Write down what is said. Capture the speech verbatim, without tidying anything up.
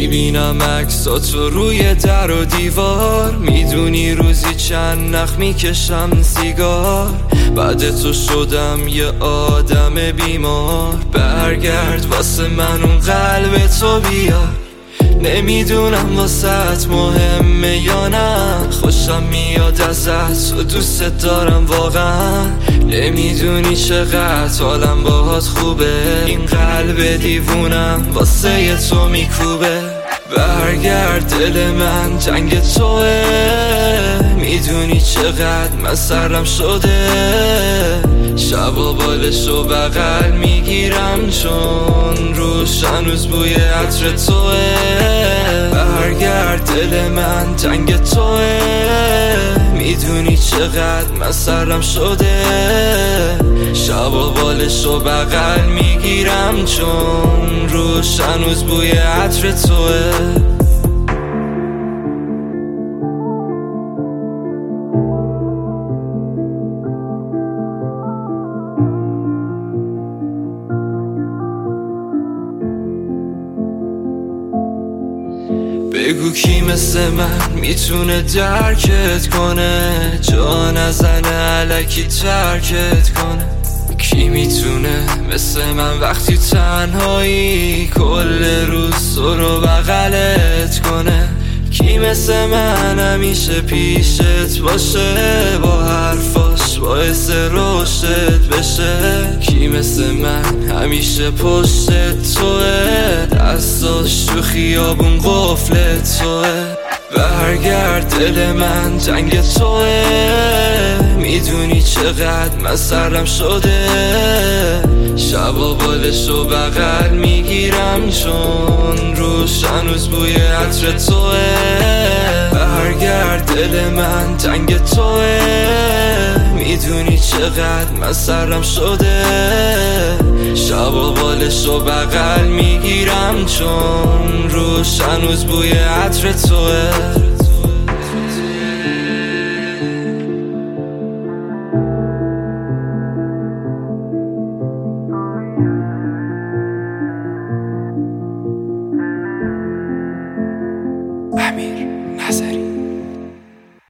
میبینم عکساتو روی در و دیوار، میدونی روزی چند نخ میکشم سیگار. بعد تو شدم یه آدم بیمار، برگرد واسه من اون قلب تو بیار. نمیدونم واسهت مهمه یا نه، خوشم میاد ازت و دوست دارم واقعا. نمیدونی چقدر حالم باهات خوبه، این قلب دیوونم واسه تو میکوبه. برگرد دل من جنگ توه، میدونی چقدر من سرم شده. شبا بالشو بغل میگیرم چون روش هنوز بوی عطر توه. برگرد دل من جنگ توه، میدونی چقدر من سرم شده. شبا بالشو بغل میگیرم چون روش هنوز بوی عطر توه. بگو کی مثل من میتونه درکت کنه، جا نزنه الکی ترکت کنه. کی میتونه مثل من وقتی تنهایی کل روز تو رو بغلت کنه. کی مثل من همیشه پیشت باشه، با حرفاش باعث رشدت بشه. کی مثل من همیشه پشتت توه، دستاش تو خیابون قفلت توه. برگرد دل من جنگ توه، میدونی چقدر من سرم شده. شبا بالشو بغل میگیرم چون روش هنوز بوی عطر توه. برگرد دل من جنگ توه، میدونی چقدر من سرم شده. شبا بالشو بغل میگیرم چون روش هنوز بوی عطر توه. امیر نظری.